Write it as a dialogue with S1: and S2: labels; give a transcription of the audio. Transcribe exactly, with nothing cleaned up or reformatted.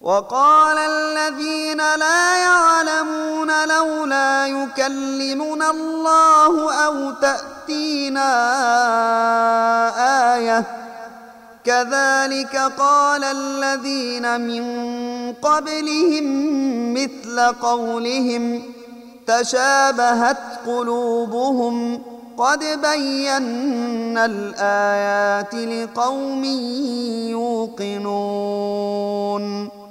S1: وقال الذين لا يعلمون لولا يكلمنا الله أو تأتينا آية كذلك قال الذين من قبلهم مثل قولهم تشابهت قلوبهم قد بينا الآيات لقوم يوقنون